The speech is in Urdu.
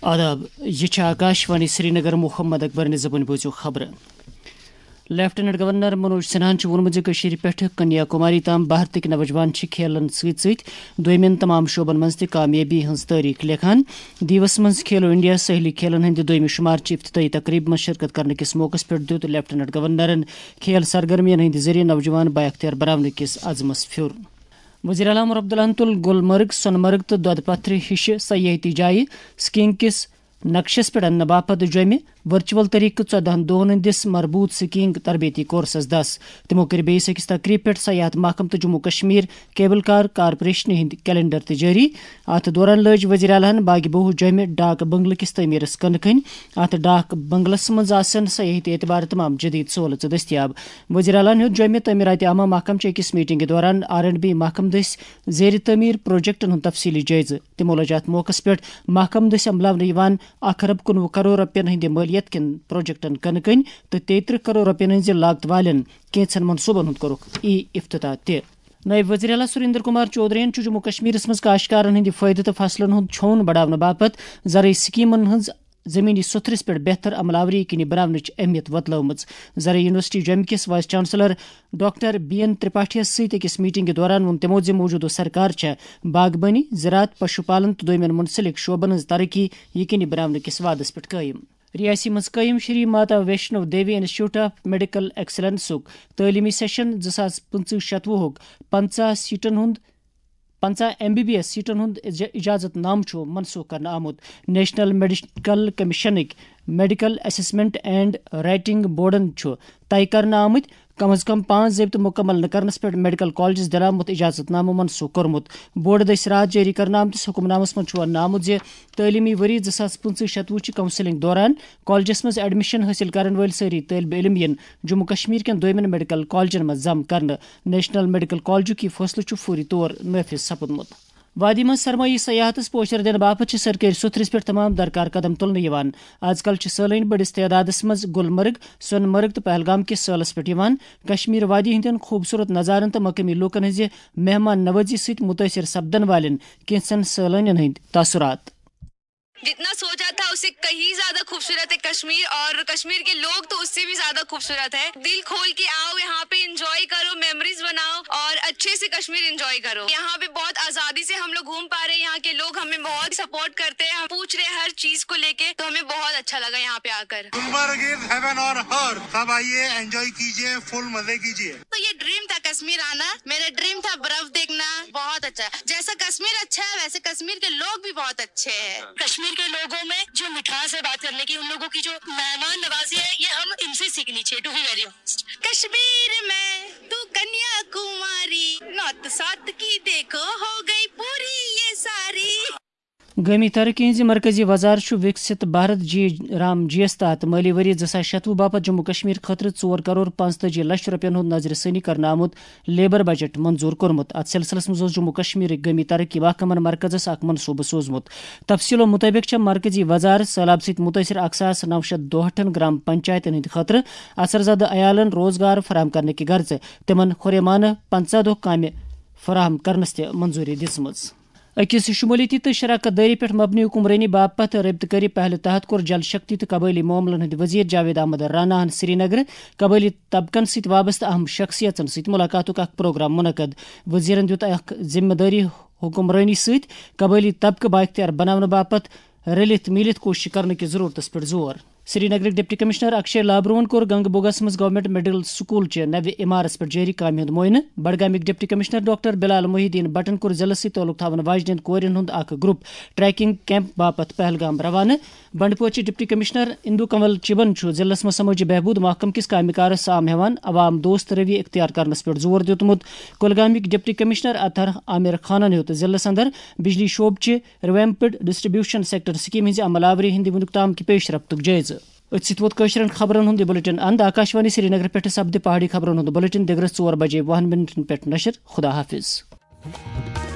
آداب یہ آکاشوانی سری نگر محمد اکبر زبان بوزو خبر لیفٹیننٹ گورنر منوج سنہان وونمت پہ کنیا کماری تام بھارتک نوجوان کھیلن ست دویمین تمام شعبن مز کامیابی ہز تاریخ لیکھان دیوس مز کھیلو انڈیا سہلی کھیلن ہند دویمہ شمار افتتاحی تقریب مز شرکت کرنے کس موقع پہ دیت لیفٹیننٹ گورنرن کھیل سرگرمین ہند ذریعہ نوجوان بااختیار بنانے کس عزمس پھر وزیر اعلیٰ عمر عبداللہ تل گلمرگ سونمرگ تو دود پتھر ہش سیاحتی جائیں سکینگ کس نقشس پہ انہ باپت جمع ورچوئل طریقہ 14 دہن ہندس مربوط سکینگ تربیتی کورسز 10 تمو کر بیس اکس تقریب پہ سیاحت محکمہ تو Jammu Kashmir cable car corporation ہند کیلنڈر تہ جاری ات دوران لج وزیر اعلیٰ باغ بہو جمع ڈاک بنگلہ کس تعمیرس کن کھن ات ڈاک بنگلس مز آسن سیاحتی اعتبار تمام جدید سہولت دستیاب وزیر اعلیٰ ہند جمع تعمیرات عامہ محکمہ چہ اکس میٹنگ دوران R&B محکمہ دس زیر تعمیر پروجیکٹن ہند تفصیلی جائزہ تمو لج ات موقع پہ محکمہ دس عملہ 1 ارب 19 کروڑ رۄپین ہند مالیت کن پروجیکٹن کن کن تو 33 کروڑ رۄپین ہز لاگت والن کینچن منصوبن ہند کورک افتتاح تہ نائب وزیر اعلیٰ سریندر کمار چودھرین جموں کشمیر مز کاشتکارن ہند فائدہ تو فصلن ہند چھون بڑھانے باپت زرعی سکیمن ہز زمینی ستھرس پہ بہتر عمل آوری کن بناونچ اہمیت وتلومت زرعی یونیورسٹی جمع کس وائس چانسلر ڈاکٹر BN ترپاٹھیس ست اکس میٹنگ دوران وون تمو موجودہ سرکار باغبانی زراعت پشو پالن تو دویمین منسلک شعبن ہز ترقی یقینی بنانے کس وعدس پہ قائم ریاسی مز قائم Shri Mata Vaishno Devi institute of medical ایکسلنسک تعلیمی سیشن 2025-26 50 سیٹن ہند 50 MBBS سیٹن ہند اجازت نام منسوخ کرنا آمت نیشنل میڈیکل کمیشنک میڈیکل اسسمنٹ اینڈ رائٹنگ بورڈن طے کرنا آمت کم از کم 5 ضابطہ مکمل نہ کرنس پہ میڈیکل کالجس درامت اجازت نامہ منسوخ کورمت بورڈ دس رات جاری کرنا آمتس حکم نامس من وننہٕ آمت تعلیمی وری 2025-26 کونسلنگ دوران کالجس مز ایڈمشن حاصل کرن ول ساری طالب علم ین جموں کشمیر کین دویمین میڈیکل کالجن مز ضم کرنے نیشنل میڈیکل کالجک یہ فیصلہ فوری طور نافذ سپدمت وادی مز سرمائی سیاحتس پوچر دن باپت سرکاری ستھرس پہ تمام درکار قدم تلنے آج کل سیلانی بڑس تعدادس مز گلمرگ سونمرگ تو پہلگام کس سالس پہ کشمیر وادی ہندین خوبصورت نظارن تو مقامی لوکن ہز مہمان نوازی ست متاثر سپدن والن کینچن سیلانین ہند تاثرات جتنا سوچا تھا اس سے کہیں زیادہ خوبصورت ہے کشمیر اور کشمیر کے لوگ تو اس سے بھی زیادہ خوبصورت ہے دل کھول کے آؤ یہاں پہ انجوائے کرو میموریز بناؤ اور اچھے سے کشمیر انجوائے کرو یہاں پہ بہت آزادی سے ہم لوگ گھوم پا رہے ہیں یہاں کے لوگ ہمیں بہت سپورٹ کرتے ہیں ہم پوچھ رہے ہیں ہر چیز کو لے کے تو ہمیں بہت اچھا لگا یہاں پہ آ کر گلمرگ از ہیون آن ارتھ سب آئیے انجوائے کیجیے فل مزے کیجیے تو یہ ڈریم تھا کشمیر آنا میرا ڈریم تھا برف دیکھنا بہت اچھا جیسا کشمیر اچھا ہے ویسے کشمیر کے لوگ بھی بہت اچھے ہیں کشمیر کے لوگوں میں جو مٹھاس ہے بات کرنے کی ان لوگوں کی جو مہمان نوازی ہے یہ ہم ان سے سیکھنی چاہیے to be very honest Kashmir میں تو کنیا کماری نوت سات کی دیکھو ہو گئی پوری یہ ساری گامی ترقی ہز مرکزی وزار وکست بھارت رام جی ایس تحت مالی وری 2026 باپت جموں کشمیر خاطر 4 کروڑ 45 لچھ رۄپین ہند نظر ثانی کرنا آمت لیبر بجٹ منظور کورمت ات سلسلس مز جموں کشمیر گامی ترقی محکمن مرکزس اخ منصوبہ سوزمت تفصیلو مطابق مرکزی وزار سہلاب ست متاثر 1962 گرام پنچایتن ہند خاطر اثر زدہ عیالن روزگار فراہم کرنے کی غرض تمن ہُریمانہ 50 دۄہ کامہ فراہم کرنس تہ منظوری دژمٕژ اکس شمولیتی تو شراکت داری پہ مبنی حکمرانی باپت رابطہ کاری پہل تحت کور جل شکتی تو قبائلی معاملن ہند وزیر جاوید احمد رانا ہن سری نگر قبائلی طبقن ست وابستہ اہم شخصیتن ست ملاقاتک اخ پروگرام منعقد وزیرن دیت اخ ذمہ داری حکمرانی ست قبائلی طبقہ بااختیار بنانے باپت رلت میلت کوشش کرنے کی ضرورت پہ زور Srinagar deputy commissioner Akshay لابرون کور گنگ بوگس مز گورنمنٹ مڈل سکول چہ نو عمارس پہ جاری کامہ ہند معائنہ بڈگامک deputy commissioner doctor Bilal Mohi Uddin بٹن کور ضلع ست تعلق تھاون واجنین کورین ہند اخ گروپ ٹریکنگ کیمپ باپت پہلگام روانہ بنڈپور ڈپٹی کمشنر اندو کنول چبن ضلع مز سماجی بہبود محکمہ کس کامہ کارس سام ہیوان عوام دوست روی اختیار کرنس پہ زور دیتمت کولگامک ڈپٹی کمشنر اطہر عامر خانن ہیوت ضلع اندر بجلی شعبہ چہ ریویمپڈ ڈسٹریبیوشن سیکٹر سکیم ہز عمل آوری ہند ونیک تام کی پیش رفتک جائزہ ات ووت کشرن خبرن ہند بلٹن اند آکاشوانی سری نگر پہ سپدِ پہاڑی خبرن ہند بلٹن دگرس 4 بجے 20 منٹن پہ نشر خدا حافظ